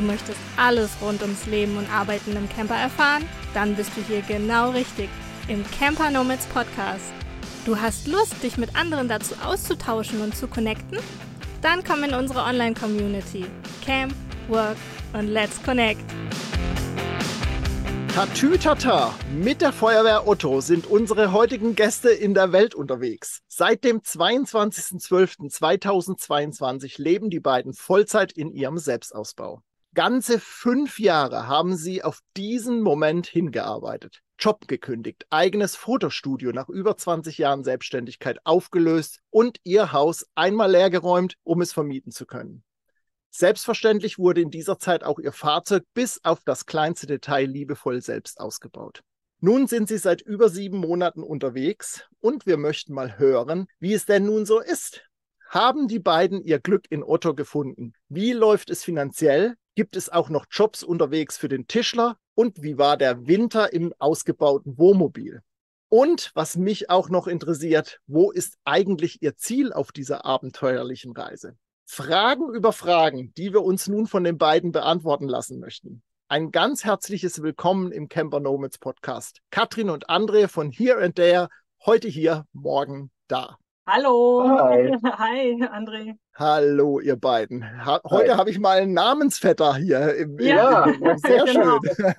möchtest alles rund ums Leben und Arbeiten im Camper erfahren? Dann bist du hier genau richtig, im Camper Nomads Podcast. Du hast Lust, dich mit anderen dazu auszutauschen und zu connecten? Dann komm in unsere Online-Community. Camp, Work und Let's Connect. Tatütata! Mit der Feuerwehr Otto sind unsere heutigen Gäste in der Welt unterwegs. Seit dem 22.12.2022 leben die beiden Vollzeit in ihrem Selbstausbau. Ganze 5 Jahre haben sie auf diesen Moment hingearbeitet. Job gekündigt, eigenes Fotostudio nach über 20 Jahren Selbstständigkeit aufgelöst und ihr Haus einmal leergeräumt, um es vermieten zu können. Selbstverständlich wurde in dieser Zeit auch ihr Fahrzeug bis auf das kleinste Detail liebevoll selbst ausgebaut. Nun sind sie seit über 7 Monaten unterwegs und wir möchten mal hören, wie es denn nun so ist. Haben die beiden ihr Glück in Otto gefunden? Wie läuft es finanziell? Gibt es auch noch Jobs unterwegs für den Tischler? Und wie war der Winter im ausgebauten Wohnmobil? Und was mich auch noch interessiert, wo ist eigentlich ihr Ziel auf dieser abenteuerlichen Reise? Fragen über Fragen, die wir uns nun von den beiden beantworten lassen möchten. Ein ganz herzliches Willkommen im Camper Nomads Podcast. Katrin und André von Here and There, heute hier, morgen da. Hallo. Hi. Hi, André. Hallo, ihr beiden. Heute habe ich mal einen Namensvetter hier. Sehr genau. schön.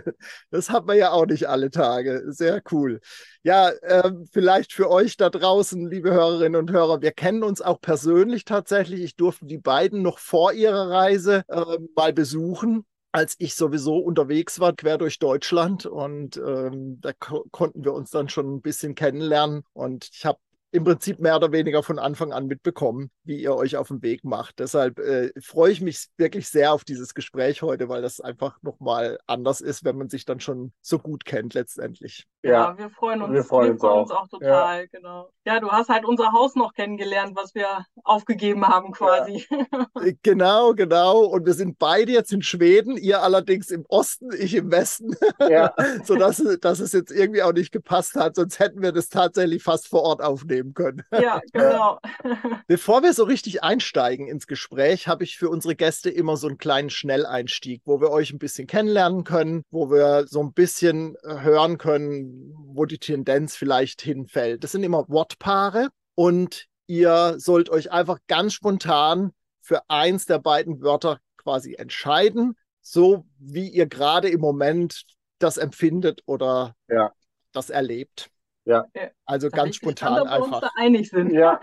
Das hat man ja auch nicht alle Tage. Sehr cool. Ja, vielleicht für euch da draußen, liebe Hörerinnen und Hörer, wir kennen uns auch persönlich tatsächlich. Ich durfte die beiden noch vor ihrer Reise mal besuchen, als ich sowieso unterwegs war, quer durch Deutschland. Und da konnten wir uns dann schon ein bisschen kennenlernen. Und ich habe im Prinzip mehr oder weniger von Anfang an mitbekommen, wie ihr euch auf den Weg macht. Deshalb freue ich mich wirklich sehr auf dieses Gespräch heute, weil das einfach nochmal anders ist, wenn man sich dann schon so gut kennt letztendlich. Ja, wir freuen uns. Wir freuen uns auch total, ja. Genau. Ja, du hast halt unser Haus noch kennengelernt, was wir aufgegeben haben quasi. Ja. Genau. Und wir sind beide jetzt in Schweden, ihr allerdings im Osten, ich im Westen, ja. Sodass es jetzt irgendwie auch nicht gepasst hat, sonst hätten wir das tatsächlich fast vor Ort aufnehmen können. Ja, genau. Bevor wir so richtig einsteigen ins Gespräch, habe ich für unsere Gäste immer so einen kleinen Schnelleinstieg, wo wir euch ein bisschen kennenlernen können, wo wir so ein bisschen hören können, wo die Tendenz vielleicht hinfällt. Das sind immer Wortpaare und ihr sollt euch einfach ganz spontan für eins der beiden Wörter quasi entscheiden, so wie ihr gerade im Moment das empfindet oder das erlebt. Ja, also ganz spontan gespannt, ob einfach. wir uns da einig sind. Ja.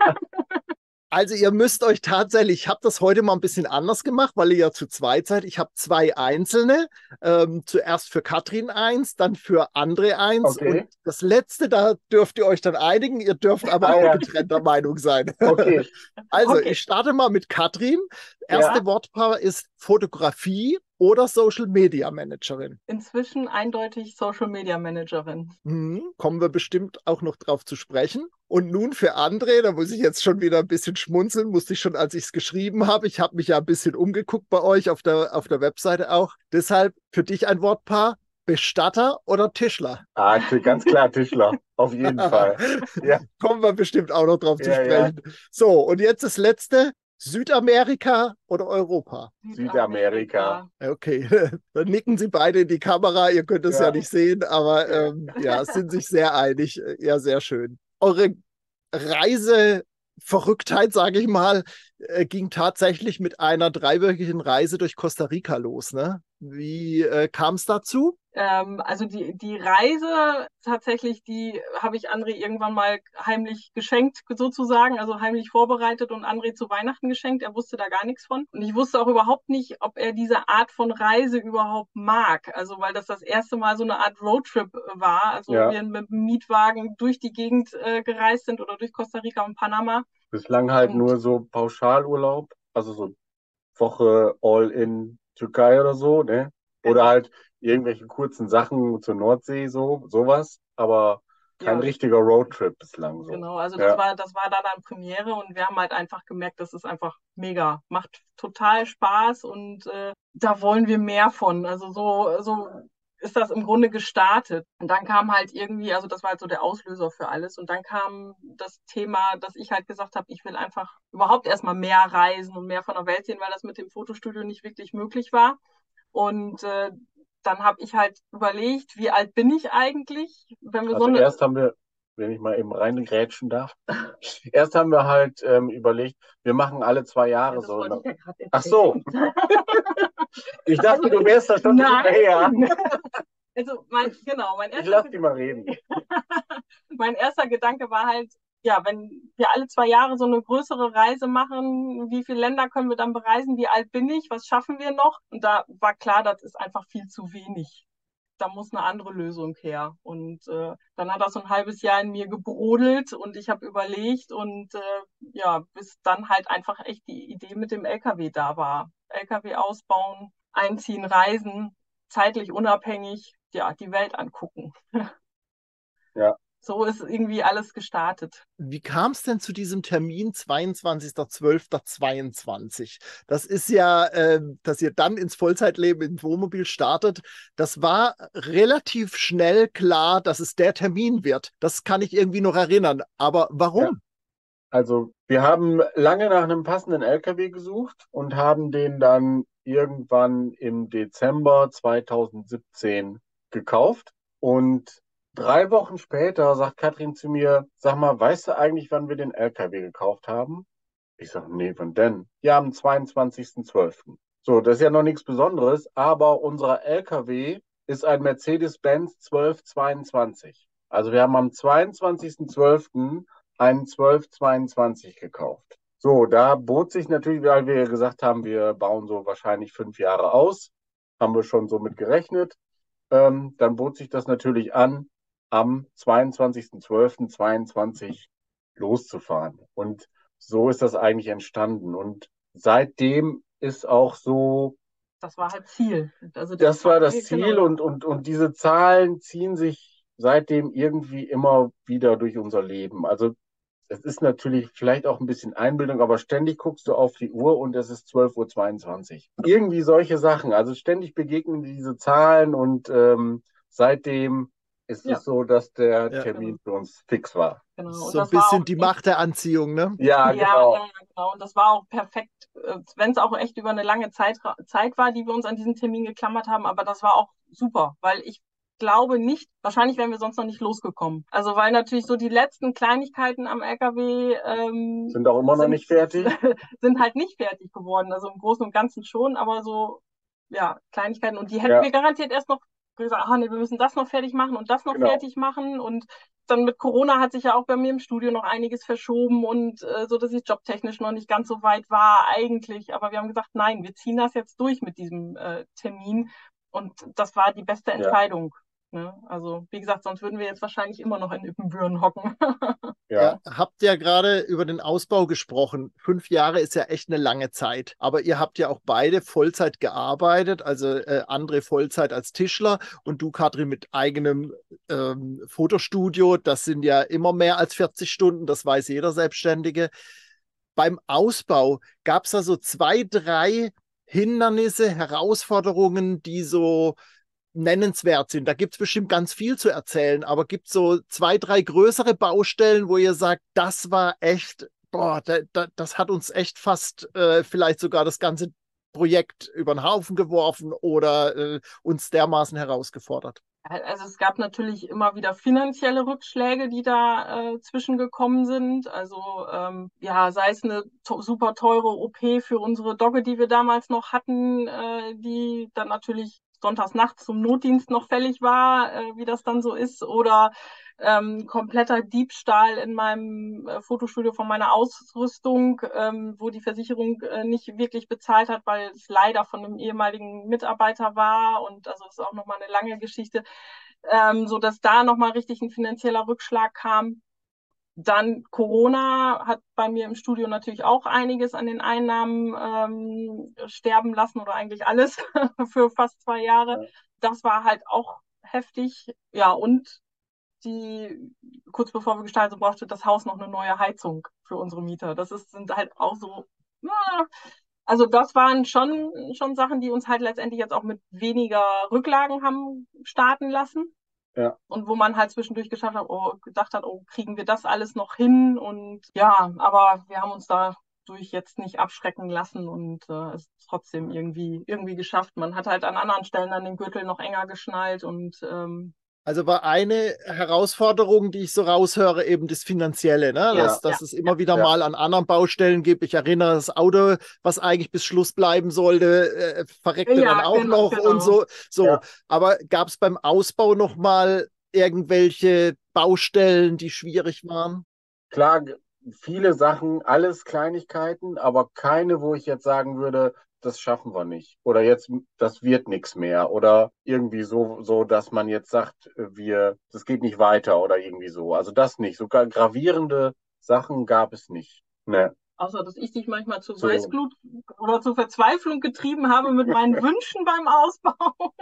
Also ihr müsst euch tatsächlich, ich habe das heute mal ein bisschen anders gemacht, weil ihr ja zu zweit seid. Ich habe 2 einzelne, zuerst für Katrin 1, dann für André 1 und das letzte, da dürft ihr euch dann einigen, ihr dürft aber auch getrennter Meinung sein. Okay. Also ich starte mal mit Katrin. Erste Wortpaar ist Fotografie oder Social Media Managerin. Inzwischen eindeutig Social Media Managerin. Kommen wir bestimmt auch noch drauf zu sprechen. Und nun für André, da muss ich jetzt schon wieder ein bisschen schmunzeln, musste ich schon, als ich es geschrieben habe. Ich habe mich ja ein bisschen umgeguckt bei euch auf der Webseite auch. Deshalb für dich ein Wortpaar, Bestatter oder Tischler? Ganz klar Tischler, auf jeden Fall. Ja. Kommen wir bestimmt auch noch drauf zu sprechen. Ja. So, und jetzt das Letzte. Südamerika oder Europa? Südamerika. Okay, dann nicken Sie beide in die Kamera. Ihr könnt es ja nicht sehen, aber sind sich sehr einig. Ja, sehr schön. Eure Reiseverrücktheit, sage ich mal, ging tatsächlich mit einer 3-wöchigen Reise durch Costa Rica los, ne? Wie kam es dazu? Also die Reise tatsächlich, die habe ich André irgendwann mal heimlich geschenkt, sozusagen, also heimlich vorbereitet und André zu Weihnachten geschenkt. Er wusste da gar nichts von. Und ich wusste auch überhaupt nicht, ob er diese Art von Reise überhaupt mag. Also weil das erste Mal so eine Art Roadtrip war. Also wir mit dem Mietwagen durch die Gegend gereist sind oder durch Costa Rica und Panama. Bislang halt nur so Pauschalurlaub, also so Woche all in Türkei oder so, ne? Oder halt irgendwelche kurzen Sachen zur Nordsee, sowas, aber kein richtiger Roadtrip bislang. So. Genau, also das war dann Premiere und wir haben halt einfach gemerkt, das ist einfach mega, macht total Spaß und da wollen wir mehr von. Also so ist das im Grunde gestartet. Und dann kam halt irgendwie, also das war halt so der Auslöser für alles. Und dann kam das Thema, dass ich halt gesagt habe, ich will einfach überhaupt erstmal mehr reisen und mehr von der Welt sehen, weil das mit dem Fotostudio nicht wirklich möglich war. Und dann habe ich halt überlegt, wie alt bin ich eigentlich? Wenn wir Also erst haben wir, wenn ich mal eben reingrätschen darf, erst haben wir halt überlegt, wir machen alle 2 Jahre das so. wollte ich ja gerade erzählen. Ach so, ich dachte, du wärst da schon hinterher. Also mein Ich lass die mal reden. Mein erster Gedanke war halt, ja, wenn wir alle 2 Jahre so eine größere Reise machen, wie viele Länder können wir dann bereisen? Wie alt bin ich? Was schaffen wir noch? Und da war klar, das ist einfach viel zu wenig. Da muss eine andere Lösung her. Und dann hat das so ein halbes Jahr in mir gebrodelt und ich habe überlegt und ja, bis dann halt einfach echt die Idee mit dem LKW da war. LKW ausbauen, einziehen, reisen, zeitlich unabhängig, ja, die Welt angucken. Ja. So ist irgendwie alles gestartet. Wie kam es denn zu diesem Termin 22.12.22? Das ist ja, dass ihr dann ins Vollzeitleben im Wohnmobil startet. Das war relativ schnell klar, dass es der Termin wird. Das kann ich irgendwie noch erinnern. Aber warum? Ja. Also wir haben lange nach einem passenden LKW gesucht und haben den dann irgendwann im Dezember 2017 gekauft. Und 3 Wochen später sagt Katrin zu mir, sag mal, weißt du eigentlich, wann wir den LKW gekauft haben? Ich sage, nee, wann denn? Ja, am 22.12. So, das ist ja noch nichts Besonderes, aber unser LKW ist ein Mercedes-Benz 1222. Also wir haben am 22.12. einen 1222 gekauft. So, da bot sich natürlich, weil wir gesagt haben, wir bauen so wahrscheinlich 5 Jahre aus, haben wir schon so mit gerechnet. Dann bot sich das natürlich an, am 22.12.22 loszufahren. Und so ist das eigentlich entstanden. Und seitdem ist auch so, Das war halt Ziel. Also das war das Ziel, Ziel genau. und diese Zahlen ziehen sich seitdem irgendwie immer wieder durch unser Leben. Also es ist natürlich vielleicht auch ein bisschen Einbildung, aber ständig guckst du auf die Uhr und es ist 12:22 Uhr. Irgendwie solche Sachen. Also ständig begegnen diese Zahlen und seitdem ist Ja. es so, dass der Ja. Termin für uns fix war. Genau. Und So ein das war bisschen auch die Macht der Anziehung, ne? Ja, genau. Ja, genau. Und das war auch perfekt, wenn es auch echt über eine lange Zeit war, die wir uns an diesen Termin geklammert haben. Aber das war auch super, weil ich glaube nicht, wahrscheinlich wären wir sonst noch nicht losgekommen. Also weil natürlich so die letzten Kleinigkeiten am LKW Sind auch immer noch nicht fertig. sind halt nicht fertig geworden. Also im Großen und Ganzen schon, aber so, ja, Kleinigkeiten. Und die hätten Ja. wir garantiert erst noch gesagt, ach nee, wir müssen das noch fertig machen und das noch Genau. fertig machen. Und dann mit Corona hat sich ja auch bei mir im Studio noch einiges verschoben und so, dass ich jobtechnisch noch nicht ganz so weit war eigentlich. Aber wir haben gesagt, nein, wir ziehen das jetzt durch mit diesem Termin. Und das war die beste Entscheidung. Ne? Also, wie gesagt, sonst würden wir jetzt wahrscheinlich immer noch in Ippenbüren hocken. Ja. Ihr habt ja gerade über den Ausbau gesprochen. 5 Jahre ist ja echt eine lange Zeit. Aber ihr habt ja auch beide Vollzeit gearbeitet. Also André Vollzeit als Tischler und du, Katrin, mit eigenem Fotostudio. Das sind ja immer mehr als 40 Stunden. Das weiß jeder Selbstständige. Beim Ausbau gab es da so 2, 3 Hindernisse, Herausforderungen, die so nennenswert sind. Da gibt es bestimmt ganz viel zu erzählen, aber gibt es so 2, 3 größere Baustellen, wo ihr sagt, das war echt, boah, das hat uns echt fast vielleicht sogar das ganze Projekt über den Haufen geworfen oder uns dermaßen herausgefordert. Also es gab natürlich immer wieder finanzielle Rückschläge, die da zwischengekommen sind. Also ja, sei es eine super teure OP für unsere Dogge, die wir damals noch hatten, die dann natürlich sonntags nachts zum Notdienst noch fällig war, wie das dann so ist, oder kompletter Diebstahl in meinem Fotostudio von meiner Ausrüstung, wo die Versicherung nicht wirklich bezahlt hat, weil es leider von einem ehemaligen Mitarbeiter war. Und also das ist auch nochmal eine lange Geschichte, so dass da nochmal richtig ein finanzieller Rückschlag kam. Dann Corona hat bei mir im Studio natürlich auch einiges an den Einnahmen sterben lassen oder eigentlich alles für fast 2 Jahre. Ja. Das war halt auch heftig. Ja, und kurz bevor wir gestartet sind, brauchte das Haus noch eine neue Heizung für unsere Mieter. Sind halt auch so, Also das waren schon Sachen, die uns halt letztendlich jetzt auch mit weniger Rücklagen haben starten lassen. Ja. Und wo man halt zwischendurch gedacht hat, oh, kriegen wir das alles noch hin? Und ja, aber wir haben uns dadurch jetzt nicht abschrecken lassen und es trotzdem irgendwie geschafft. Man hat halt an anderen Stellen dann den Gürtel noch enger geschnallt und Also war eine Herausforderung, die ich so raushöre, eben das Finanzielle, ne? Ja, Dass ja, es immer wieder ja. mal an anderen Baustellen gibt. Ich erinnere, das Auto, was eigentlich bis Schluss bleiben sollte, verreckte dann ja, auch noch und genau. so. Ja. Aber gab es beim Ausbau noch mal irgendwelche Baustellen, die schwierig waren? Klar, viele Sachen, alles Kleinigkeiten, aber keine, wo ich jetzt sagen würde, das schaffen wir nicht. Oder jetzt, das wird nichts mehr. Oder irgendwie so, dass man jetzt sagt, das geht nicht weiter oder irgendwie so. Also das nicht. Sogar gravierende Sachen gab es nicht. Ne. Außer, dass ich dich manchmal zu So. Weißglut oder zur Verzweiflung getrieben habe mit meinen Wünschen beim Ausbau.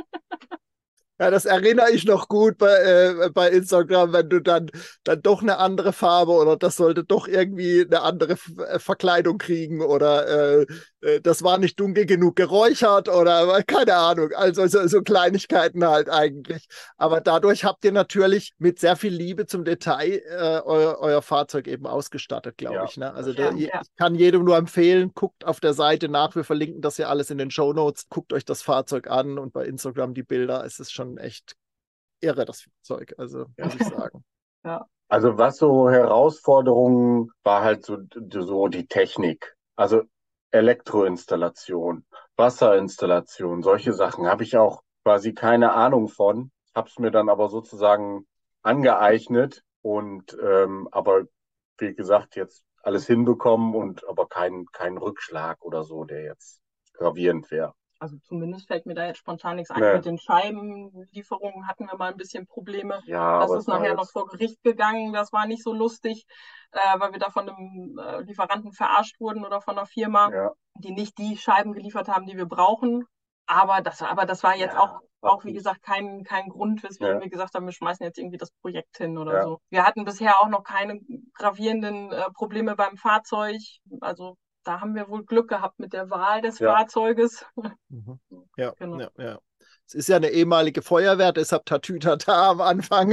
Ja, das erinnere ich noch gut bei Instagram, wenn du dann doch eine andere Farbe oder das sollte doch irgendwie eine andere Verkleidung kriegen oder das war nicht dunkel genug geräuchert oder keine Ahnung. Also so Kleinigkeiten halt eigentlich. Aber dadurch habt ihr natürlich mit sehr viel Liebe zum Detail euer Fahrzeug eben ausgestattet, glaube Ja, ich. Ne? das Also Ja, stimmt. ja. ich kann jedem nur empfehlen, guckt auf der Seite nach. Wir verlinken das ja alles in den Shownotes. Guckt euch das Fahrzeug an und bei Instagram die Bilder. Es ist schon echt irre, das Fahrzeug. Also muss ich sagen. Ja. Also was so Herausforderungen war halt so die Technik. Also Elektroinstallation, Wasserinstallation, solche Sachen habe ich auch quasi keine Ahnung von. Habe es mir dann aber sozusagen angeeignet und aber wie gesagt jetzt alles hinbekommen und aber kein Rückschlag oder so, der jetzt gravierend wäre. Also zumindest fällt mir da jetzt spontan nichts ein. Nee. Mit den Scheibenlieferungen hatten wir mal ein bisschen Probleme. Ja, Das aber ist es war nachher noch jetzt vor Gericht gegangen. Das war nicht so lustig, weil wir da von einem Lieferanten verarscht wurden oder von einer Firma, ja, die nicht die Scheiben geliefert haben, die wir brauchen. Aber das war jetzt ja, auch wie gesagt, kein Grund, weswegen ja, wir gesagt haben, wir schmeißen jetzt irgendwie das Projekt hin oder ja. so. Wir hatten bisher auch noch keine gravierenden Probleme beim Fahrzeug. Also da haben wir wohl Glück gehabt mit der Wahl des Ja. Fahrzeuges. Mhm. Ja, Genau. ja. Es ist ja eine ehemalige Feuerwehr, deshalb Tatütata am Anfang.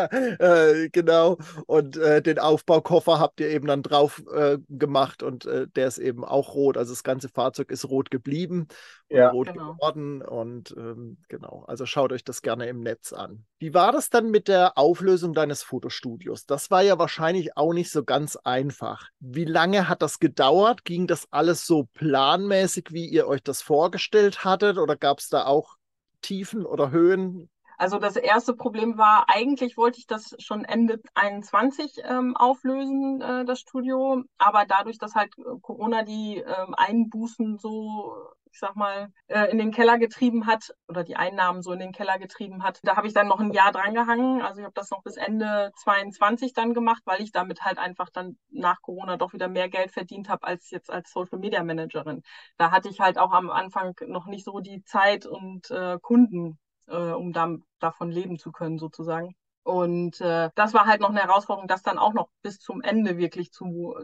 Genau. Und den Aufbaukoffer habt ihr eben dann drauf gemacht und der ist eben auch rot. Also das ganze Fahrzeug ist rot geblieben und Ja. rot Genau. geworden. Und genau, also schaut euch das gerne im Netz an. Wie war das dann mit der Auflösung deines Fotostudios? Das war ja wahrscheinlich auch nicht so ganz einfach. Wie lange hat das gedauert? Ging das alles so planmäßig, wie ihr euch das vorgestellt hattet? Oder gab es da auch Tiefen oder Höhen? Also das erste Problem war, eigentlich wollte ich das schon Ende 21 auflösen, das Studio. Aber dadurch, dass halt Corona die Einbußen so, ich sag mal, in den Keller getrieben hat oder die Einnahmen so in den Keller getrieben hat, da habe ich dann noch ein Jahr dran gehangen. Also ich habe das noch bis Ende 22 dann gemacht, weil ich damit halt einfach dann nach Corona doch wieder mehr Geld verdient habe als jetzt als Social Media Managerin. Da hatte ich halt auch am Anfang noch nicht so die Zeit und Kunden, um davon leben zu können, sozusagen. Und das war halt noch eine Herausforderung, das dann auch noch bis zum Ende wirklich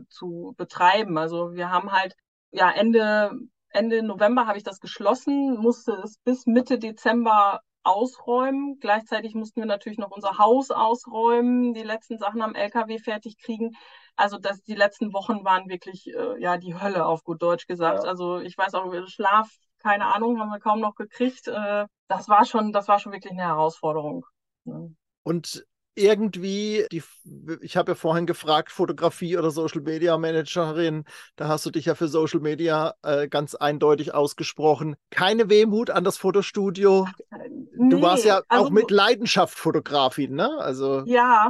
zu betreiben. Also wir haben halt, ja, Ende November habe ich das geschlossen, musste es bis Mitte Dezember ausräumen. Gleichzeitig mussten wir natürlich noch unser Haus ausräumen, die letzten Sachen am LKW fertig kriegen. Also die letzten Wochen waren wirklich ja die Hölle, auf gut Deutsch gesagt. Ja. Also ich weiß auch, Schlaf, keine Ahnung, haben wir kaum noch gekriegt. Das war schon wirklich eine Herausforderung. Ne? Und irgendwie, ich habe ja vorhin gefragt, Fotografie oder Social Media Managerin, da hast du dich ja für Social Media ganz eindeutig ausgesprochen. Keine Wehmut an das Fotostudio. Du warst Nee, ja auch also mit Leidenschaft Fotografin, ne? Also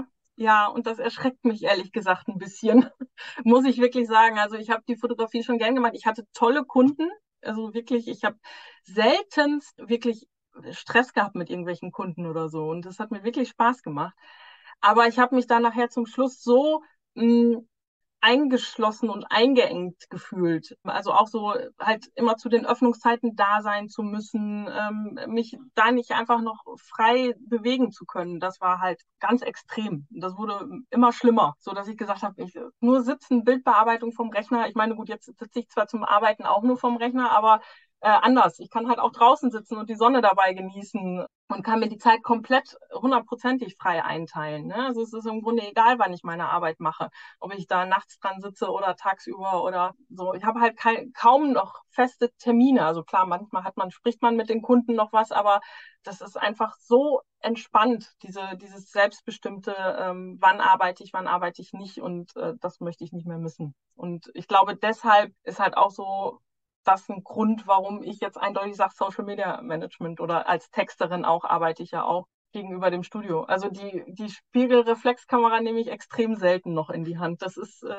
ja, und das erschreckt mich ehrlich gesagt ein bisschen, muss ich wirklich sagen. Also ich habe die Fotografie schon gern gemacht. Ich hatte tolle Kunden. Also wirklich, ich habe seltenst wirklich Stress gehabt mit irgendwelchen Kunden oder so. Und das hat mir wirklich Spaß gemacht. Aber ich habe mich dann nachher zum Schluss so eingeschlossen und eingeengt gefühlt. Also auch so halt immer zu den Öffnungszeiten da sein zu müssen, mich da nicht einfach noch frei bewegen zu können. Das war halt ganz extrem. Das wurde immer schlimmer, so dass ich gesagt habe, ich nur sitzen, Bildbearbeitung vom Rechner. Ich meine, gut, jetzt sitze ich zwar zum Arbeiten auch nur vom Rechner, aber anders. Ich kann halt auch draußen sitzen und die Sonne dabei genießen und kann mir die Zeit komplett 100%ig frei einteilen. Ne? Also es ist im Grunde egal, wann ich meine Arbeit mache, ob ich da nachts dran sitze oder tagsüber oder so. Ich habe halt kaum noch feste Termine. Also klar, manchmal spricht man mit den Kunden noch was, aber das ist einfach so entspannt, dieses selbstbestimmte, wann arbeite ich nicht und das möchte ich nicht mehr missen. Und ich glaube, deshalb ist halt auch so das ein Grund, warum ich jetzt eindeutig sage, Social Media Management oder als Texterin auch arbeite ich ja auch gegenüber dem Studio. Also die Spiegelreflexkamera nehme ich extrem selten noch in die Hand. Das ist,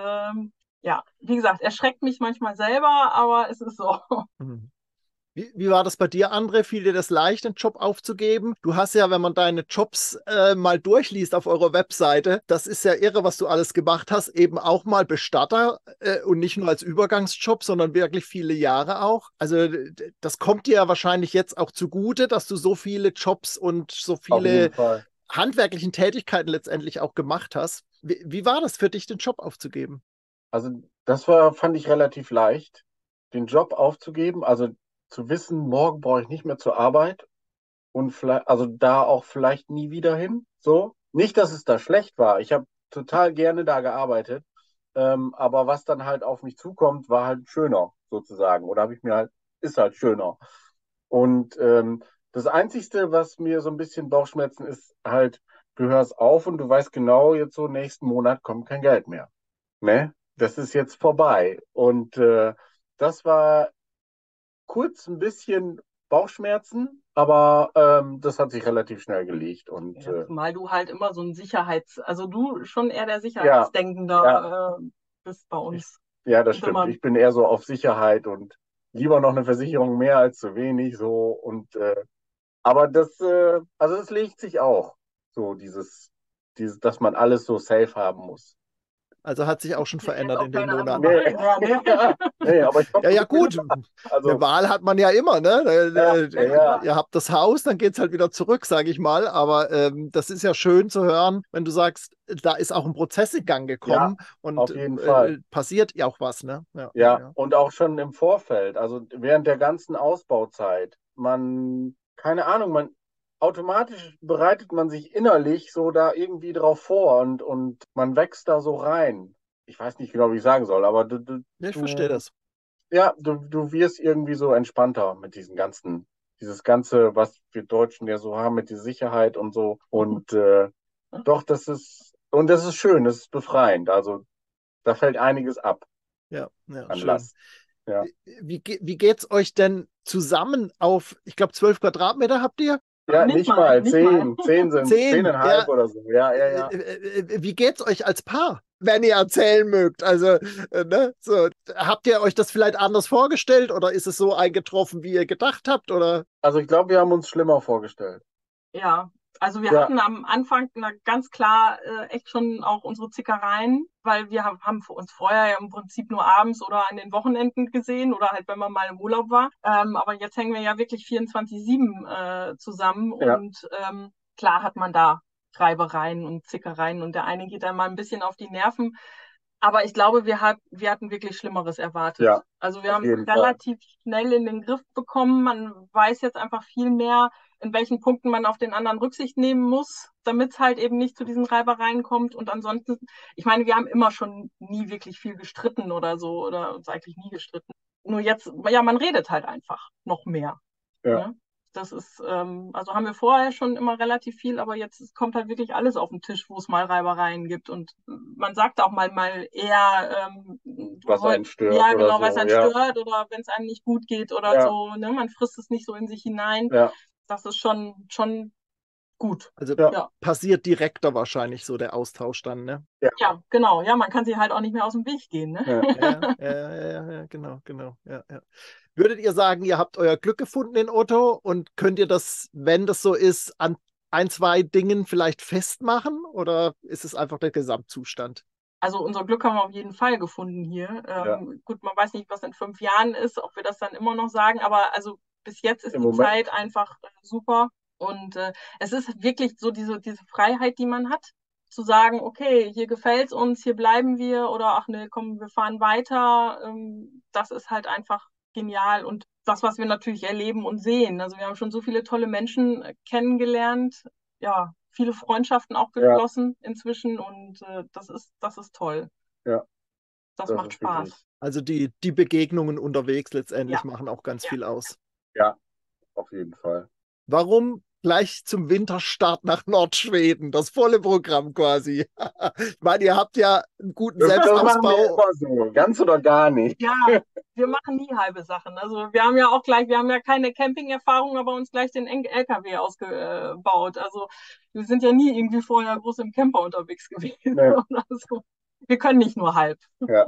ja, wie gesagt, erschreckt mich manchmal selber, aber es ist so. Mhm. Wie war das bei dir, André? Fiel dir das leicht, den Job aufzugeben? Du hast ja, wenn man deine Jobs mal durchliest auf eurer Webseite, das ist ja irre, was du alles gemacht hast, eben auch mal Bestatter und nicht nur als Übergangsjob, sondern wirklich viele Jahre auch. Also das kommt dir ja wahrscheinlich jetzt auch zugute, dass du so viele Jobs und so Auf jeden viele Fall. handwerklichen Tätigkeiten letztendlich auch gemacht hast. Wie war das für dich, den Job aufzugeben? Also fand ich relativ leicht, den Job aufzugeben. Also zu wissen, morgen brauche ich nicht mehr zur Arbeit und also da auch vielleicht nie wieder hin. So. Nicht, dass es da schlecht war. Ich habe total gerne da gearbeitet. Aber was dann halt auf mich zukommt, war halt schöner, sozusagen. Oder ist halt schöner. Und das Einzigste, was mir so ein bisschen Bauchschmerzen ist, halt, du hörst auf und du weißt genau, jetzt so nächsten Monat kommt kein Geld mehr. Ne? Das ist jetzt vorbei. Und das war kurz ein bisschen Bauchschmerzen, aber das hat sich relativ schnell gelegt. Und Ja, zumal du halt immer so ein also du schon eher der ja, Sicherheitsdenkender bist bei uns. ja, das Immer. stimmt. Ich bin eher so auf Sicherheit und lieber noch eine Versicherung mehr als zu wenig. So und aber also es legt sich auch so dass man alles so safe haben muss. Also hat sich auch schon Jetzt verändert auch in den keine andere Monaten. Wahl. Nee, aber ich Ja, ja, gut. Also, Eine Wahl hat man ja immer, ne? ja. Ihr habt das Haus, dann geht es halt wieder zurück, sage ich mal. Aber das ist ja schön zu hören, wenn du sagst, da ist auch ein Prozess in Gang gekommen und auf jeden Fall. passiert ja auch was, ne? Ja, und auch schon im Vorfeld, also während der ganzen Ausbauzeit. Keine Ahnung, automatisch bereitet man sich innerlich so da irgendwie drauf vor und man wächst da so rein. Ich weiß nicht genau, wie ich sagen soll, aber Ja, ich verstehe das. ja, du wirst irgendwie so entspannter mit dieses Ganze, was wir Deutschen ja so haben, mit der Sicherheit und so. Und doch, das ist schön, das ist befreiend. Also da fällt einiges ab Ja, an schön. Last. Ja. Wie geht es euch denn zusammen auf, ich glaube, 12 Quadratmeter habt ihr? Ja, nicht mal. Nicht 10. mal. 10 sind 10,5 ja. oder so. Ja. Wie geht's euch als Paar, wenn ihr erzählen mögt? Also, ne, so, habt ihr euch das vielleicht anders vorgestellt oder ist es so eingetroffen, wie ihr gedacht habt? Oder? Also ich glaube, wir haben uns schlimmer vorgestellt. Ja, also wir Ja. hatten am Anfang ganz klar echt schon auch unsere Zickereien, weil wir haben für uns vorher ja im Prinzip nur abends oder an den Wochenenden gesehen oder halt, wenn man mal im Urlaub war. Aber jetzt hängen wir ja wirklich 24/7 zusammen Ja. und klar hat man da Reibereien und Zickereien und der eine geht dann mal ein bisschen auf die Nerven. Aber ich glaube, wir hatten wirklich Schlimmeres erwartet. Ja, also wir auf haben jeden es relativ schnell in den Griff bekommen. Man weiß jetzt einfach viel mehr, in welchen Punkten man auf den anderen Rücksicht nehmen muss, damit es halt eben nicht zu diesen Reibereien kommt. Und ansonsten, ich meine, wir haben immer schon nie wirklich viel gestritten oder so oder uns eigentlich nie gestritten. Nur jetzt, ja, man redet halt einfach noch mehr. Ja. Ne? Das ist, also haben wir vorher schon immer relativ viel, aber jetzt kommt halt wirklich alles auf den Tisch, wo es mal Reibereien gibt. Und man sagt auch mal eher, Was einen stört. ja, genau, oder so. was einen Ja. stört oder wenn es einem nicht gut geht oder Ja. so. Ne? Man frisst es nicht so in sich hinein. Ja. Das ist schon gut. Also Ja. passiert direkter wahrscheinlich so der Austausch dann, ne? Ja, genau. Ja, man kann sie halt auch nicht mehr aus dem Weg gehen. Ne? Ja, genau. Ja. Würdet ihr sagen, ihr habt euer Glück gefunden in Otto und könnt ihr das, wenn das so ist, an ein, zwei Dingen vielleicht festmachen oder ist es einfach der Gesamtzustand? Also unser Glück haben wir auf jeden Fall gefunden hier. Gut, man weiß nicht, was in 5 Jahren ist, ob wir das dann immer noch sagen, aber also bis jetzt ist Im die Moment. Zeit einfach super. Und es ist wirklich so diese Freiheit, die man hat, zu sagen, okay, hier gefällt's uns, hier bleiben wir oder ach nee, komm, wir fahren weiter. Das ist halt einfach genial und das, was wir natürlich erleben und sehen. Also wir haben schon so viele tolle Menschen kennengelernt, ja, viele Freundschaften auch Ja, geschlossen inzwischen und das ist toll. ja, Das das macht ist wirklich, Spaß. Also die Begegnungen unterwegs letztendlich Ja, machen auch ganz ja. viel aus. ja, auf jeden Fall. Warum gleich zum Winterstart nach Nordschweden? Das volle Programm quasi. Ich meine, ihr habt ja einen guten Das machen wir Selbstausbau. immer so, ganz oder gar nicht. Ja, wir machen nie halbe Sachen. Also wir haben ja keine Camping-Erfahrung, aber uns gleich den LKW ausgebaut. Also wir sind ja nie irgendwie vorher groß im Camper unterwegs gewesen Nee, oder so. Wir können nicht nur halb. ja.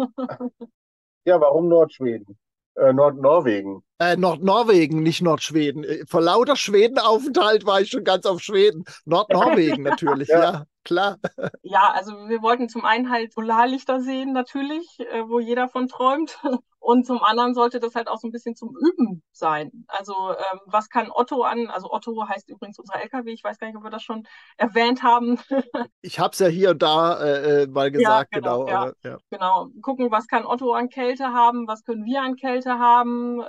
Ja, warum Nordschweden? Nordnorwegen. Nordnorwegen, nicht Nordschweden. Vor lauter Schwedenaufenthalt war ich schon ganz auf Schweden. Nordnorwegen natürlich, Ja, ja, klar. Ja, also wir wollten zum einen halt Polarlichter sehen natürlich, wo jeder von träumt. Und zum anderen sollte das halt auch so ein bisschen zum Üben sein. Also was kann Otto an, also Otto heißt übrigens unser LKW, ich weiß gar nicht, ob wir das schon erwähnt haben. Ich habe es ja hier und da mal Ja, gesagt, genau, genau. ja, Aber, ja. genau. Gucken, was kann Otto an Kälte haben, was können wir an Kälte haben.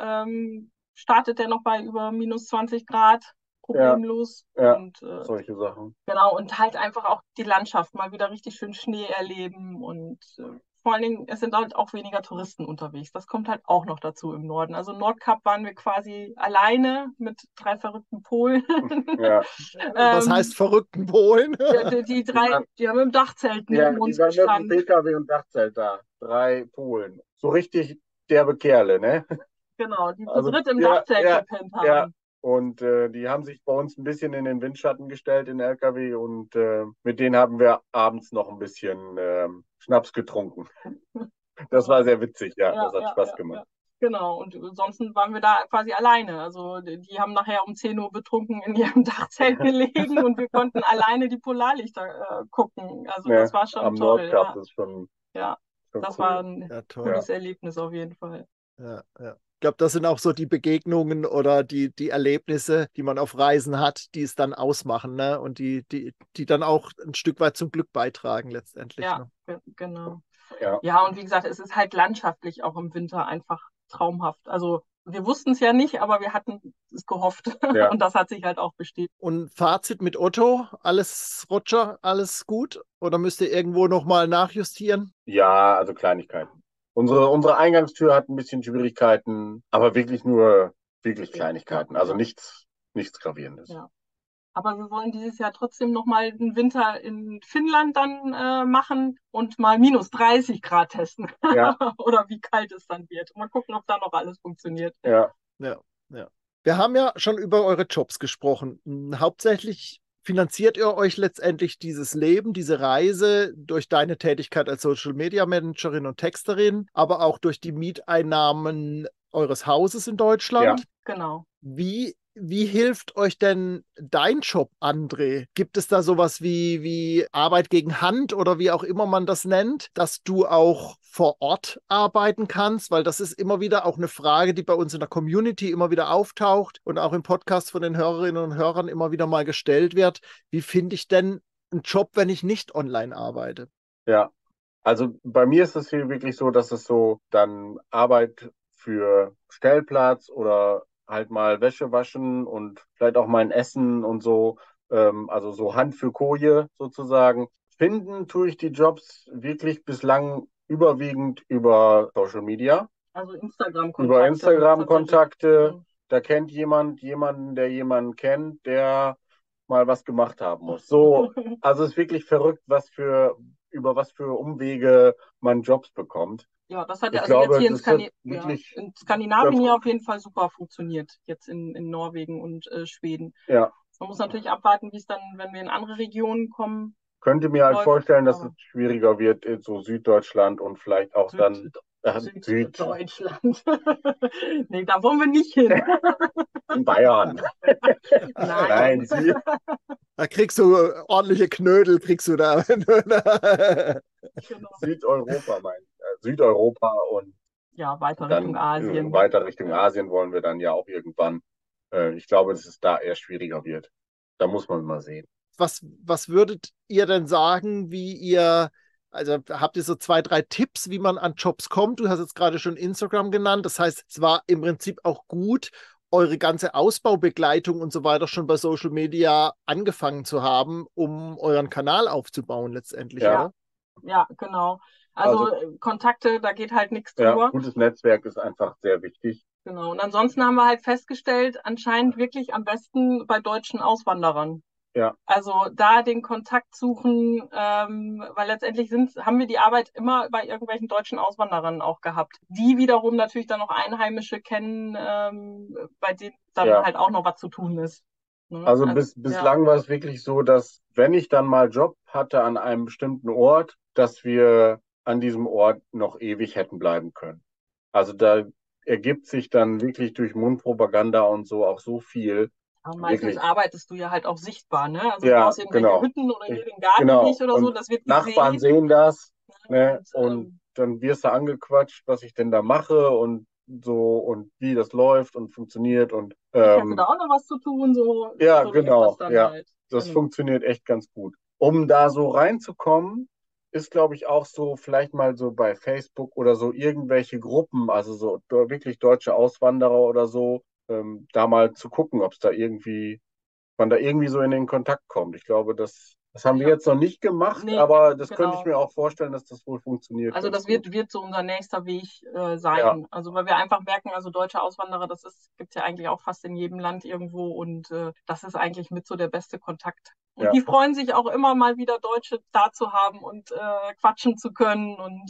Startet der noch bei über minus 20 Grad ja, problemlos. ja, Und solche Sachen. genau, und halt einfach auch die Landschaft mal wieder richtig schön Schnee erleben und vor allen Dingen, es sind halt auch weniger Touristen unterwegs. Das kommt halt auch noch dazu im Norden. Also Nordkap waren wir quasi alleine mit 3 verrückten Polen. Ja, Was heißt verrückten Polen? Die drei, die haben im Dachzelt ja, neben die uns waren mit dem gestanden. PKW und Dachzelt da. 3 Polen. So richtig derbe Kerle, ne? Genau, die zu Also, dritt im ja, Dachzelt ja, gepennt ja. haben. Und die haben sich bei uns ein bisschen in den Windschatten gestellt, in LKW. Und mit denen haben wir abends noch ein bisschen Schnaps getrunken. Das war sehr witzig, ja. Das hat Spaß gemacht. Ja. Genau, und ansonsten waren wir da quasi alleine. Also die haben nachher um 10 Uhr betrunken in ihrem Dachzelt gelegen und wir konnten alleine die Polarlichter gucken. Also Ne, das war schon am toll. Nordkap Ja, ist schon ja, das cool. war ein Ja, toll. cooles Erlebnis auf jeden Fall. Ja, ja. Ich glaube, das sind auch so die Begegnungen oder die Erlebnisse, die man auf Reisen hat, die es dann ausmachen, ne? Und die dann auch ein Stück weit zum Glück beitragen letztendlich. Ja, Ne? genau. Ja, Ja, und wie gesagt, es ist halt landschaftlich auch im Winter einfach traumhaft. Also wir wussten es ja nicht, aber wir hatten es gehofft. ja. Und das hat sich halt auch bestätigt. Und Fazit mit Otto, alles Roger, alles gut? Oder müsst ihr irgendwo nochmal nachjustieren? Ja, also Kleinigkeiten. Unsere Eingangstür hat ein bisschen Schwierigkeiten, aber wirklich nur Kleinigkeiten. Also Ja. nichts Gravierendes. Ja. Aber wir wollen dieses Jahr trotzdem nochmal den Winter in Finnland dann machen und mal minus 30 Grad testen. Ja. Oder wie kalt es dann wird. Mal gucken, ob da noch alles funktioniert. Ja. Ja, ja. Wir haben ja schon über eure Jobs gesprochen. Hauptsächlich finanziert ihr euch letztendlich dieses Leben, diese Reise durch deine Tätigkeit als Social Media Managerin und Texterin, aber auch durch die Mieteinnahmen eures Hauses in Deutschland. Ja. Genau. Wie hilft euch denn dein Job, André? Gibt es da sowas wie Arbeit gegen Hand oder wie auch immer man das nennt, dass du auch vor Ort arbeiten kannst? Weil das ist immer wieder auch eine Frage, die bei uns in der Community immer wieder auftaucht und auch im Podcast von den Hörerinnen und Hörern immer wieder mal gestellt wird. Wie finde ich denn einen Job, wenn ich nicht online arbeite? Ja. Also bei mir ist es hier wirklich so, dass es so dann Arbeit für Stellplatz oder halt mal Wäsche waschen und vielleicht auch mal ein Essen und so, also so Hand für Koje sozusagen. Finden tue ich die Jobs wirklich bislang überwiegend über Social Media, Also Instagram-Kontakte. über Instagram-Kontakte. tatsächlich. Da kennt jemand jemanden, der jemanden kennt, der mal was gemacht haben muss. So, also es ist wirklich verrückt, über was für Umwege man Jobs bekommt. Ja, das hat Ich also jetzt glaube, hier das hat wirklich in Skandinavien ganz hier gut. auf jeden Fall super funktioniert, jetzt in Norwegen und Schweden. Ja, Man muss natürlich abwarten, wie es dann, wenn wir in andere Regionen kommen, könnte mir halt läuft. vorstellen, dass es Aber schwieriger wird in so Süddeutschland und vielleicht auch dann Süd Süddeutschland. Nee, da wollen wir nicht hin. in Bayern. Nein. Süd. Da kriegst du ordentliche Knödel, kriegst du da. Genau. Südeuropa, Südeuropa und Ja, weiter Richtung dann Asien. weiter Richtung Asien wollen wir dann ja auch irgendwann. Ich glaube, dass es da eher schwieriger wird. Da muss man mal sehen. Was würdet ihr denn sagen, wie ihr, also habt ihr so 2, 3 Tipps, wie man an Jobs kommt? Du hast jetzt gerade schon Instagram genannt. Das heißt, es war im Prinzip auch gut, eure ganze Ausbaubegleitung und so weiter schon bei Social Media angefangen zu haben, um euren Kanal aufzubauen letztendlich, Ja. oder? Ja, genau. Also Kontakte, da geht halt nichts drüber. Gutes Netzwerk ist einfach sehr wichtig. Genau. Und ansonsten haben wir halt festgestellt, anscheinend wirklich am besten bei deutschen Auswanderern. Ja. Also da den Kontakt suchen, weil letztendlich haben wir die Arbeit immer bei irgendwelchen deutschen Auswanderern auch gehabt, die wiederum natürlich dann noch Einheimische kennen, bei denen dann halt auch noch was zu tun ist. Ne? Also bislang war es wirklich so, dass wenn ich dann mal Job hatte an einem bestimmten Ort, dass wir an diesem Ort noch ewig hätten bleiben können. Also da ergibt sich dann wirklich durch Mundpropaganda und so auch so viel. Aber meistens arbeitest du ja halt auch sichtbar, ne? Also Ja, du brauchst irgendwelche Hütten oder hier den Garten nicht oder so, das wird Nachbarn gesehen. sehen das, ne? Und dann wirst du angequatscht, was ich denn da mache und so und wie das läuft und funktioniert und ich hätte da auch noch was zu tun, so. ja, so genau, das ja, halt. das funktioniert echt ganz gut. Um da so reinzukommen, ist, glaube ich, auch so vielleicht mal so bei Facebook oder so irgendwelche Gruppen, also so wirklich deutsche Auswanderer oder so, da mal zu gucken, ob es da irgendwie, man da irgendwie so in den Kontakt kommt. Ich glaube, das haben wir jetzt noch nicht gemacht, aber das könnte ich mir auch vorstellen, dass das wohl funktioniert. Also das wird so unser nächster Weg sein. Ja. Also weil wir einfach merken, also deutsche Auswanderer, gibt es ja eigentlich auch fast in jedem Land irgendwo und das ist eigentlich mit so der beste Kontakt. Und die freuen sich auch immer mal wieder Deutsche da zu haben und quatschen zu können und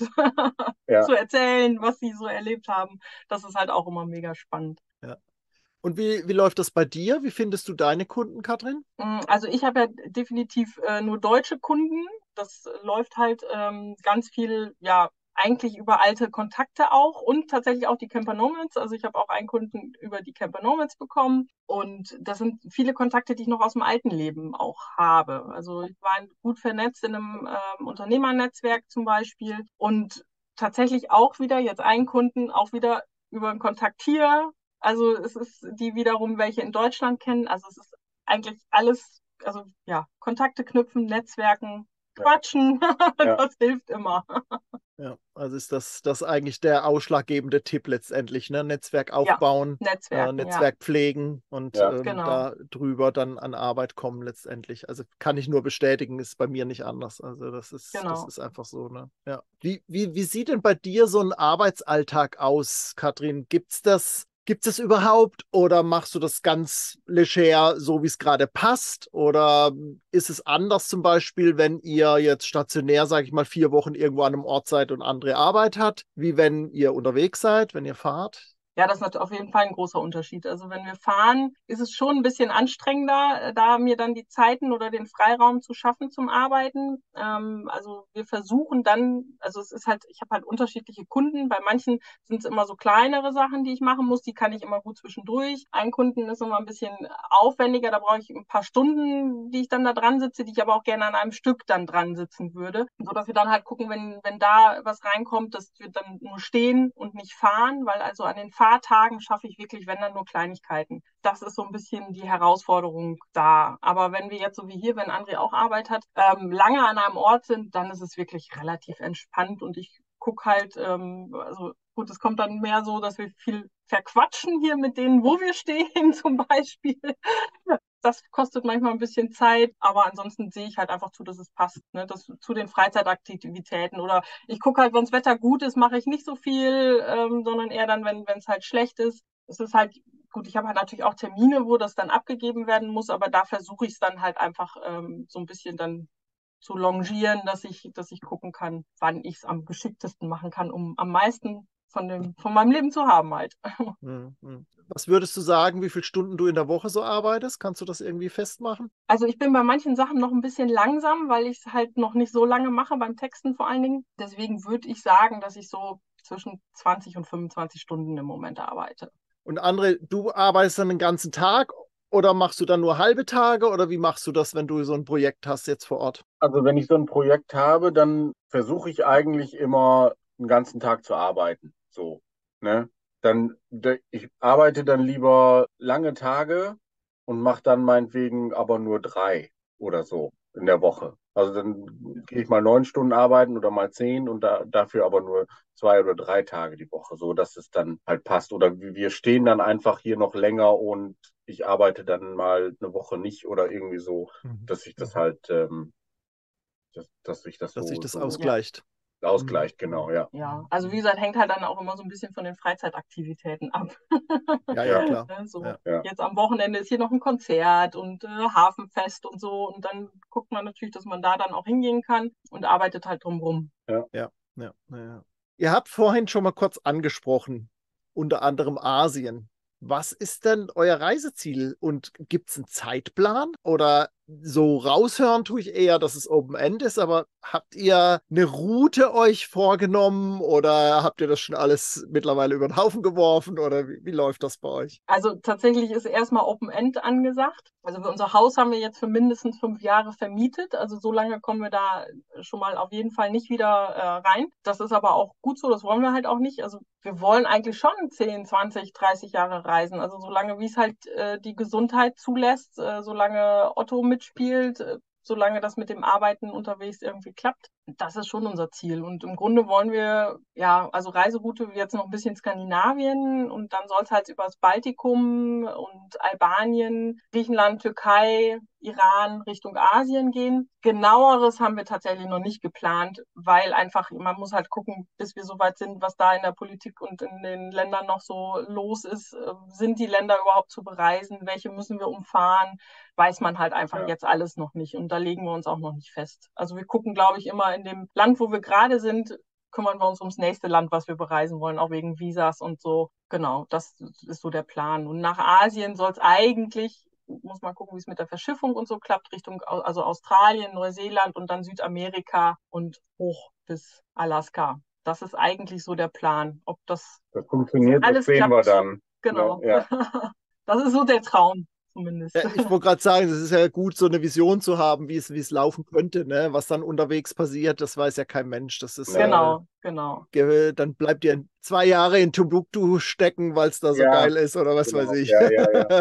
zu erzählen, was sie so erlebt haben. Das ist halt auch immer mega spannend. Ja. Und wie läuft das bei dir? Wie findest du deine Kunden, Katrin? Also ich habe ja definitiv nur deutsche Kunden. Das läuft halt ganz viel, ja, eigentlich über alte Kontakte auch und tatsächlich auch die Camper Nomads. Also ich habe auch einen Kunden über die Camper Nomads bekommen und das sind viele Kontakte, die ich noch aus dem alten Leben auch habe. Also ich war gut vernetzt in einem Unternehmernetzwerk zum Beispiel und tatsächlich auch wieder jetzt einen Kunden auch wieder über einen Kontakt hier. Also es ist die wiederum welche in Deutschland kennen. Also es ist eigentlich alles, also ja, Kontakte knüpfen, Netzwerken, quatschen, das hilft immer. Ja, also ist das eigentlich der ausschlaggebende Tipp letztendlich, ne? Netzwerk aufbauen, Netzwerk pflegen und da drüber dann an Arbeit kommen letztendlich. Also kann ich nur bestätigen, ist bei mir nicht anders. Also das ist einfach so, ne? Ja. Wie sieht denn bei dir so ein Arbeitsalltag aus, Katrin? Gibt es überhaupt oder machst du das ganz leger, so wie es gerade passt? Oder ist es anders zum Beispiel, wenn ihr jetzt stationär, sage ich mal, 4 Wochen irgendwo an einem Ort seid und andere Arbeit hat, wie wenn ihr unterwegs seid, wenn ihr fahrt? Ja, das ist auf jeden Fall ein großer Unterschied. Also wenn wir fahren, ist es schon ein bisschen anstrengender, da mir dann die Zeiten oder den Freiraum zu schaffen zum Arbeiten. Also wir versuchen dann, also es ist halt, ich habe halt unterschiedliche Kunden. Bei manchen sind es immer so kleinere Sachen, die ich machen muss. Die kann ich immer gut zwischendurch. Ein Kunden ist immer ein bisschen aufwendiger. Da brauche ich ein paar Stunden, die ich dann da dran sitze, die ich aber auch gerne an einem Stück dann dran sitzen würde. So dass wir dann halt gucken, wenn da was reinkommt, dass wir dann nur stehen und nicht fahren, weil also an den Fahrtagen schaffe ich wirklich, wenn dann nur Kleinigkeiten. Das ist so ein bisschen die Herausforderung da. Aber wenn wir jetzt so wie hier, wenn André auch Arbeit hat, lange an einem Ort sind, dann ist es wirklich relativ entspannt und ich gucke halt, also gut, es kommt dann mehr so, dass wir viel verquatschen hier mit denen, wo wir stehen zum Beispiel. Das kostet manchmal ein bisschen Zeit, aber ansonsten sehe ich halt einfach zu, dass es passt, ne? Das zu den Freizeitaktivitäten. Oder ich gucke halt, wenn das Wetter gut ist, mache ich nicht so viel, sondern eher dann, wenn es halt schlecht ist. Es ist halt gut, ich habe halt natürlich auch Termine, wo das dann abgegeben werden muss, aber da versuche ich es dann halt einfach so ein bisschen dann zu longieren, dass ich gucken kann, wann ich es am geschicktesten machen kann, um am meisten von meinem Leben zu haben halt. Was würdest du sagen, wie viele Stunden du in der Woche so arbeitest? Kannst du das irgendwie festmachen? Also ich bin bei manchen Sachen noch ein bisschen langsam, weil ich es halt noch nicht so lange mache, beim Texten vor allen Dingen. Deswegen würde ich sagen, dass ich so zwischen 20 und 25 Stunden im Moment arbeite. Und André, du arbeitest dann den ganzen Tag Oder machst du dann nur halbe Tage oder wie machst du das, wenn du so ein Projekt hast jetzt vor Ort? Also wenn ich so ein Projekt habe, dann versuche ich eigentlich immer einen ganzen Tag zu arbeiten. So, ne? Ich arbeite dann lieber lange Tage und mache dann meinetwegen aber nur 3 oder so in der Woche. Also dann gehe ich mal 9 Stunden arbeiten oder mal 10 und dafür aber nur 2 oder 3 Tage die Woche, so dass es dann halt passt. Oder wir stehen dann einfach hier noch länger und ich arbeite dann mal eine Woche nicht oder irgendwie so, Mhm. dass ich das halt dass sich das Dass sich so, das so Ja. ausgleicht. ausgleicht, genau, ja. Ja, also wie gesagt, hängt halt dann auch immer so ein bisschen von den Freizeitaktivitäten ab. Ja, ja, Ja, klar. Ne, so, Ja. ja, jetzt am Wochenende ist hier noch ein Konzert und Hafenfest und so. Und dann guckt man natürlich, dass man da dann auch hingehen kann und arbeitet halt drumrum. Ja, ja, ja. Ihr habt vorhin schon mal kurz angesprochen, unter anderem Asien. Was ist denn euer Reiseziel und gibt es einen Zeitplan? Oder so raushören tue ich eher, dass es Open End ist, aber habt ihr eine Route euch vorgenommen oder habt ihr das schon alles mittlerweile über den Haufen geworfen oder wie läuft das bei euch? Also tatsächlich ist erstmal Open End angesagt. Also unser Haus haben wir jetzt für mindestens 5 Jahre vermietet. Also so lange kommen wir da schon mal auf jeden Fall nicht wieder rein. Das ist aber auch gut so, das wollen wir halt auch nicht. Also wir wollen eigentlich schon 10, 20, 30 Jahre reisen. Also solange wie es halt die Gesundheit zulässt, solange Otto mitspielt, solange das mit dem Arbeiten unterwegs irgendwie klappt. Das ist schon unser Ziel. Und im Grunde wollen wir, ja, also Reiseroute jetzt noch ein bisschen Skandinavien und dann soll es halt über das Baltikum und Albanien, Griechenland, Türkei, Iran Richtung Asien gehen. Genaueres haben wir tatsächlich noch nicht geplant, weil einfach, man muss halt gucken, bis wir so weit sind, was da in der Politik und in den Ländern noch so los ist. Sind die Länder überhaupt zu bereisen? Welche müssen wir umfahren? Weiß man halt einfach ja, jetzt alles noch nicht. Und da legen wir uns auch noch nicht fest. Also wir gucken, glaube ich, immer in dem Land, wo wir gerade sind, kümmern wir uns ums nächste Land, was wir bereisen wollen, auch wegen Visas und so. Genau, das ist so der Plan. Und nach Asien soll es eigentlich, muss man gucken, wie es mit der Verschiffung und so klappt, Richtung also Australien, Neuseeland und dann Südamerika und hoch bis Alaska. Das ist eigentlich so der Plan. Ob das das funktioniert, das alles sehen wir klappt, dann. Ne? genau. Ja, Das ist so der Traum zumindest. Ja, ich wollte gerade sagen, es ist ja gut, so eine Vision zu haben, wie es laufen könnte, ne? Was dann unterwegs passiert, das weiß ja kein Mensch. Das ist, ne, Genau. dann bleibt ihr 2 Jahre in Timbuktu stecken, weil es da so ja, geil ist oder was weiß genau, ich. ja, ja, ja,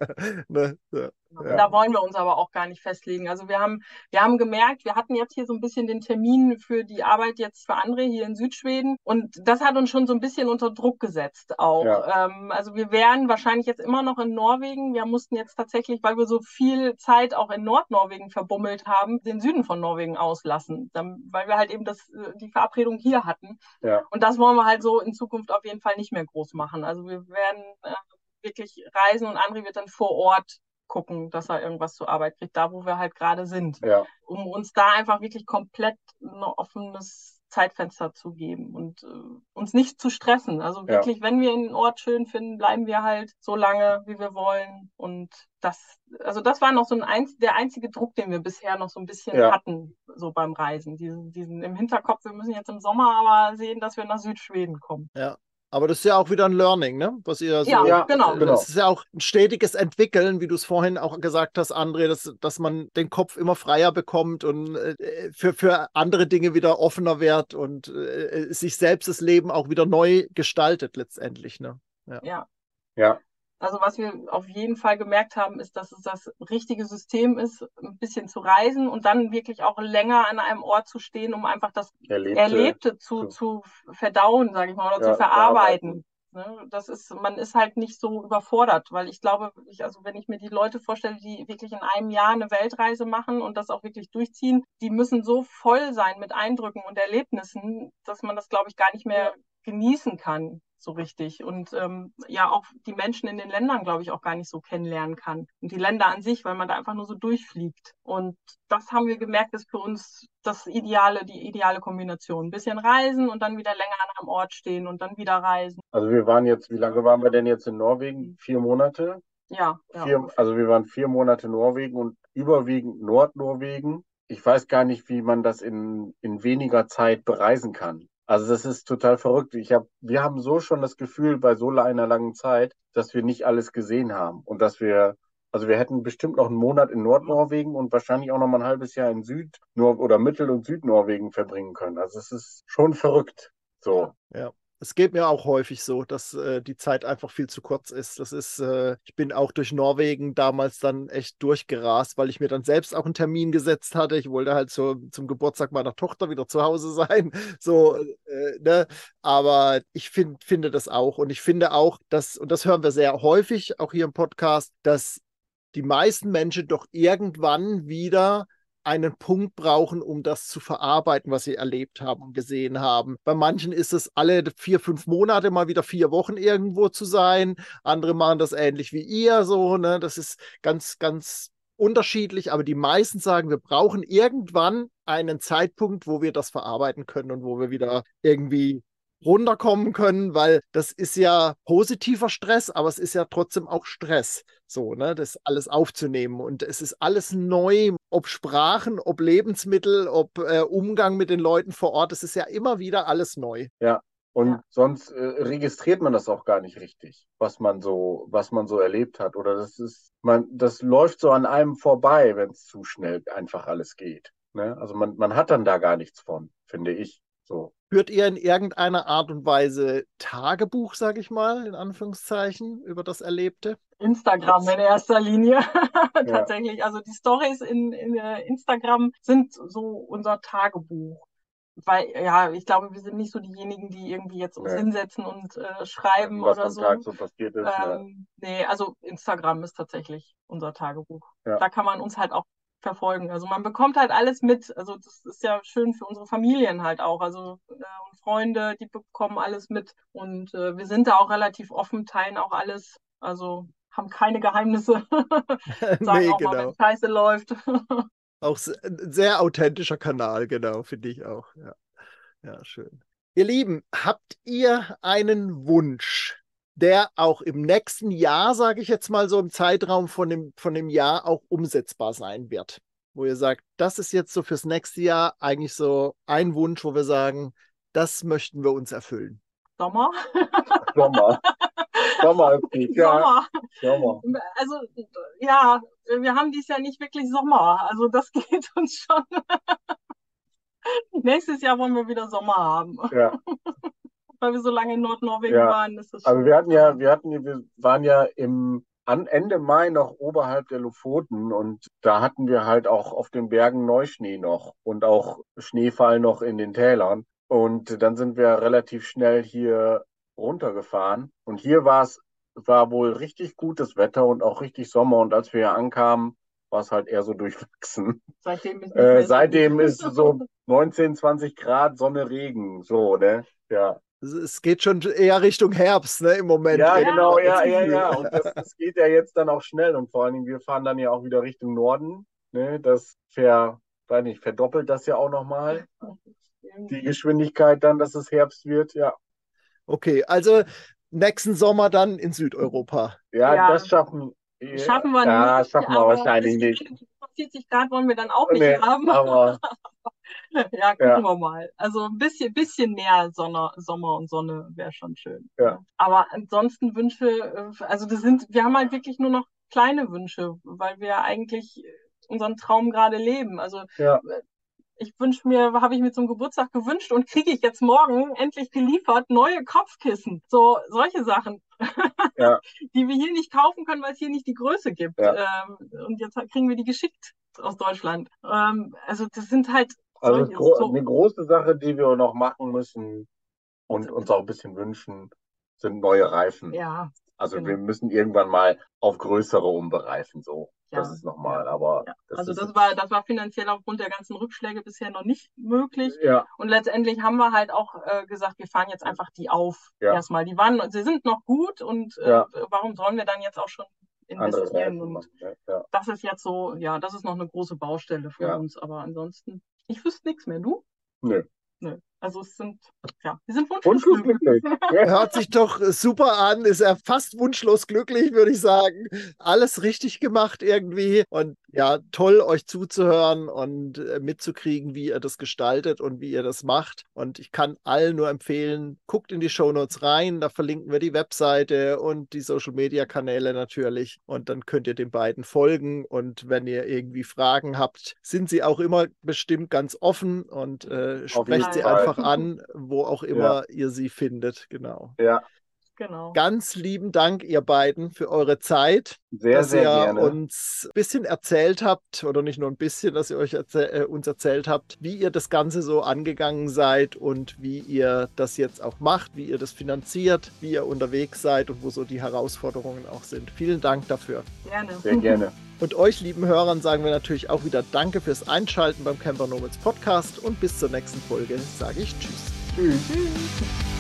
Ne? Ja, ja. Da wollen wir uns aber auch gar nicht festlegen. Also wir haben gemerkt, wir hatten jetzt hier so ein bisschen den Termin für die Arbeit jetzt für André hier in Südschweden und das hat uns schon so ein bisschen unter Druck gesetzt auch. ja, Also wir wären wahrscheinlich jetzt immer noch in Norwegen. Wir mussten jetzt tatsächlich, weil wir so viel Zeit auch in Nordnorwegen verbummelt haben, den Süden von Norwegen auslassen, weil wir halt eben die Verabredung hier hatten. ja, Und das wollen wir halt so in Zukunft auf jeden Fall nicht mehr groß machen. Also wir werden wirklich reisen und André wird dann vor Ort gucken, dass er irgendwas zur Arbeit kriegt, da wo wir halt gerade sind, ja, um uns da einfach wirklich komplett ein offenes Zeitfenster zu geben und uns nicht zu stressen. Also ja, wirklich, wenn wir einen Ort schön finden, bleiben wir halt so lange, wie wir wollen. Und das war noch so der einzige Druck, den wir bisher noch so ein bisschen ja. hatten, so beim Reisen. Diesen im Hinterkopf, wir müssen jetzt im Sommer aber sehen, dass wir nach Südschweden kommen. Ja. Aber das ist ja auch wieder ein Learning, ne? Was ihr Ja, so, Ja, genau. genau. das ist ja auch ein stetiges Entwickeln, wie du es vorhin auch gesagt hast, André, dass man den Kopf immer freier bekommt und für andere Dinge wieder offener wird und sich selbst das Leben auch wieder neu gestaltet letztendlich, ne? Ja. Ja. Ja, Also was wir auf jeden Fall gemerkt haben, ist, dass es das richtige System ist, ein bisschen zu reisen und dann wirklich auch länger an einem Ort zu stehen, um einfach das Erlebte zu verdauen, sage ich mal, oder zu verarbeiten. Ne? Man ist halt nicht so überfordert, weil ich glaube, also wenn ich mir die Leute vorstelle, die wirklich in einem Jahr eine Weltreise machen und das auch wirklich durchziehen, die müssen so voll sein mit Eindrücken und Erlebnissen, dass man das, glaube ich, gar nicht mehr genießen kann so richtig und ja auch die Menschen in den Ländern, glaube ich, auch gar nicht so kennenlernen kann und die Länder an sich, weil man da einfach nur so durchfliegt und das haben wir gemerkt, ist für uns die ideale Kombination. Ein bisschen reisen und dann wieder länger an einem Ort stehen und dann wieder reisen. also wie lange waren wir denn jetzt in Norwegen? 4 Monate? Ja. Also wir waren 4 Monate in Norwegen und überwiegend Nordnorwegen. Ich weiß gar nicht, wie man das in weniger Zeit bereisen kann. Also das ist total verrückt. Wir haben so schon das Gefühl bei so einer langen Zeit, dass wir nicht alles gesehen haben und dass wir Also wir hätten bestimmt noch einen Monat in Nordnorwegen und wahrscheinlich auch noch mal ein halbes Jahr in oder Mittel- und Südnorwegen verbringen können. Also es ist schon verrückt. So. Ja. Es geht mir auch häufig so, dass die Zeit einfach viel zu kurz ist. Ich bin auch durch Norwegen damals dann echt durchgerast, weil ich mir dann selbst auch einen Termin gesetzt hatte. Ich wollte halt zum Geburtstag meiner Tochter wieder zu Hause sein. So, ne? Aber ich finde das auch. Und ich finde auch, und das hören wir sehr häufig, auch hier im Podcast, dass die meisten Menschen doch irgendwann wieder einen Punkt brauchen, um das zu verarbeiten, was sie erlebt haben und gesehen haben. Bei manchen ist es alle 4, 5 Monate mal wieder 4 Wochen irgendwo zu sein. Andere machen das ähnlich wie ihr, so, ne? Das ist ganz, ganz unterschiedlich, aber die meisten sagen, wir brauchen irgendwann einen Zeitpunkt, wo wir das verarbeiten können und wo wir wieder irgendwie runterkommen können, weil das ist ja positiver Stress, aber es ist ja trotzdem auch Stress, so, ne, das alles aufzunehmen. Und es ist alles neu, ob Sprachen, ob Lebensmittel, ob Umgang mit den Leuten vor Ort, es ist ja immer wieder alles neu. Ja. Und sonst registriert man das auch gar nicht richtig, was man so erlebt hat. Oder das läuft so an einem vorbei, wenn es zu schnell einfach alles geht. Ne? Also man hat dann da gar nichts von, finde ich. So. Führt ihr in irgendeiner Art und Weise Tagebuch, sage ich mal, in Anführungszeichen, über das Erlebte? Instagram in erster Linie. Tatsächlich. Also die Stories in Instagram sind so unser Tagebuch. Weil, ja, ich glaube, wir sind nicht so diejenigen, die irgendwie jetzt uns hinsetzen und schreiben was oder am so. Tag so passiert ist. Nee, also Instagram ist tatsächlich unser Tagebuch. Ja. Da kann man uns halt auch verfolgen. Also man bekommt halt alles mit. Also das ist ja schön für unsere Familien halt auch. Also und Freunde, die bekommen alles mit. Und wir sind da auch relativ offen, teilen auch alles. Also haben keine Geheimnisse. Sagen Nee, auch mal, genau. wenn Scheiße läuft. Auch ein sehr authentischer Kanal, genau, finde ich auch. Ja. Ja, schön. Ihr Lieben, habt ihr einen Wunsch, der auch im nächsten Jahr, sage ich jetzt mal so im Zeitraum von dem Jahr auch umsetzbar sein wird? Wo ihr sagt, das ist jetzt so fürs nächste Jahr eigentlich so ein Wunsch, wo wir sagen, das möchten wir uns erfüllen. Sommer. Sommer ist gut, ja. Sommer. Also, ja, wir haben dieses Jahr nicht wirklich Sommer. Also, das geht uns schon. Nächstes Jahr wollen wir wieder Sommer haben. Ja. Weil wir so lange in Nordnorwegen waren. Ist das Also schon, wir waren ja Ende Mai noch oberhalb der Lofoten und da hatten wir halt auch auf den Bergen Neuschnee noch und auch Schneefall noch in den Tälern. Und dann sind wir relativ schnell hier runtergefahren. Und hier war wohl richtig gutes Wetter und auch richtig Sommer. Und als wir hier ankamen, war es halt eher so durchwachsen. Seitdem ist so 19, 20 Grad, Sonne, Regen. So, ne? Ja. Es geht schon eher Richtung Herbst, ne, im Moment. Ja, genau, ja. Und das geht ja jetzt dann auch schnell. Und vor allen Dingen, wir fahren dann ja auch wieder Richtung Norden. Ne? Verdoppelt das ja auch nochmal. Die Geschwindigkeit dann, dass es Herbst wird, ja. Okay, also nächsten Sommer dann in Südeuropa. Ja, das schaffen wir nicht. schaffen wir wahrscheinlich nicht. 40 Grad wollen wir dann auch nicht haben. Aber ja, gucken wir mal. Also ein bisschen mehr Sommer und Sonne wäre schon schön. Ja. Aber ansonsten Wünsche, also wir haben halt wirklich nur noch kleine Wünsche, weil wir eigentlich unseren Traum gerade leben. Also habe ich mir zum Geburtstag gewünscht und kriege ich jetzt morgen endlich geliefert neue Kopfkissen. So, solche Sachen, die wir hier nicht kaufen können, weil es hier nicht die Größe gibt. Ja. Und jetzt kriegen wir die geschickt aus Deutschland. Also das sind halt eine große Sache, die wir noch machen müssen und uns auch ein bisschen wünschen, sind neue Reifen. Ja. Also wir müssen irgendwann mal auf größere umbereifen, so. Das ist nochmal, aber... Das war finanziell aufgrund der ganzen Rückschläge bisher noch nicht möglich. Ja. Und letztendlich haben wir halt auch gesagt, wir fahren jetzt einfach die auf. Erstmal. Sie sind noch gut und warum sollen wir dann jetzt auch schon investieren? Und das ist jetzt so, das ist noch eine große Baustelle für uns. Aber ansonsten, ich wüsste nichts mehr. Du? Nö. Also wir sind wunschlos glücklich. Hört sich doch super an, ist er fast wunschlos glücklich, würde ich sagen. Alles richtig gemacht irgendwie. Und Ja, toll, euch zuzuhören und mitzukriegen, wie ihr das gestaltet und wie ihr das macht. Und ich kann allen nur empfehlen, guckt in die Shownotes rein, da verlinken wir die Webseite und die Social-Media-Kanäle natürlich. Und dann könnt ihr den beiden folgen. Und wenn ihr irgendwie Fragen habt, sind sie auch immer bestimmt ganz offen und sprecht sie einfach an, wo auch immer ihr sie findet. Genau. Ja. Genau. Ganz lieben Dank, ihr beiden, für eure Zeit, dass ihr gerne uns ein bisschen erzählt habt, oder nicht nur ein bisschen, dass ihr uns erzählt habt, wie ihr das Ganze so angegangen seid und wie ihr das jetzt auch macht, wie ihr das finanziert, wie ihr unterwegs seid und wo so die Herausforderungen auch sind. Vielen Dank dafür. Gerne. Sehr gerne. Und euch, lieben Hörern, sagen wir natürlich auch wieder Danke fürs Einschalten beim Camper Nomads Podcast und bis zur nächsten Folge sage ich Tschüss. Tschüss.